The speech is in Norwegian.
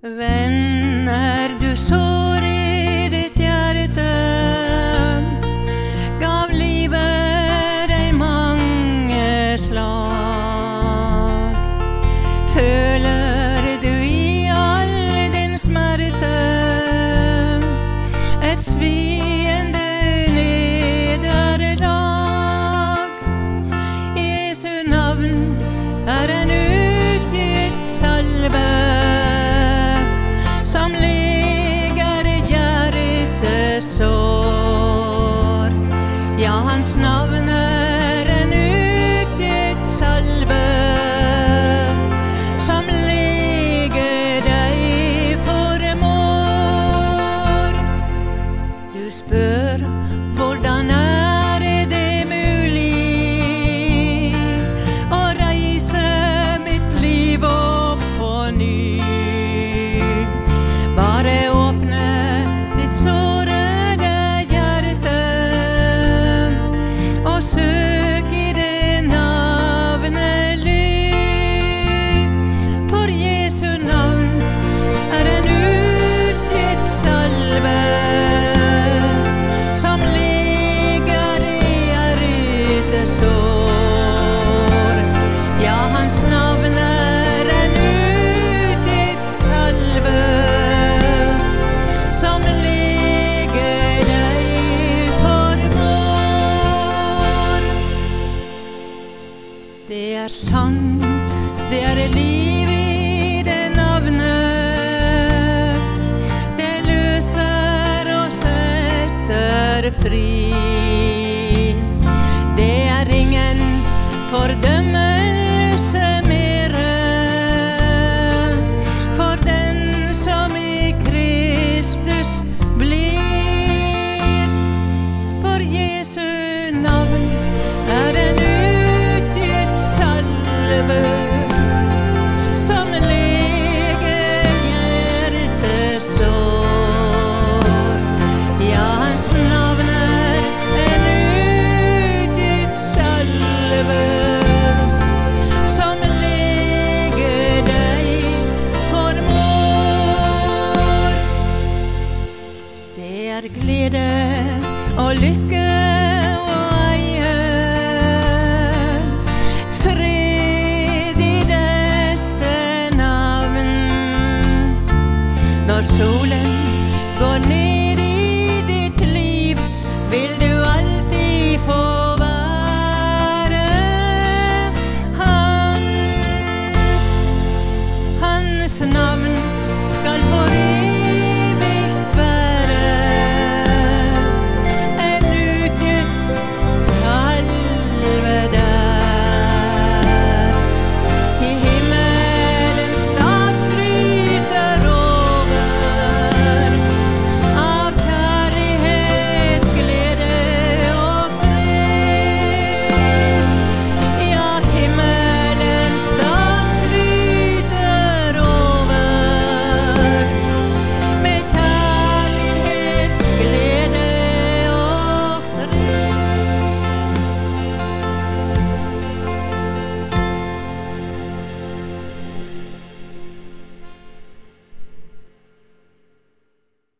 Venner du sår i ditt hjerte, gav livet deg mange slag. Føler du i all din smerte et sviende nederlag? Jesu navn er en utgitt salve som leger hjertesår. Ja, hans navn er en utgitt salve som leger deg formår. Du spør, hvordan er det mulig å reise mitt liv opp på ny? Bare åpne ditt sårede hjerte og søk i det navnet lyd. For Jesu navn er en utgitt salve som leger hjertesår. Ja, hans navn er en utgitt salve som leger deg formår. Det er sant, det er liv i det navnet. Det løser og setter fri. Det er ingen fordømmelse mere for den som i Kristus blir. For Jesu navn er en utgitt salve som leger hjertesår. Ja, hans navn er en utgitt salve som leger deg formår. Det er glede og lykke å eie fred i dette navn. Når solen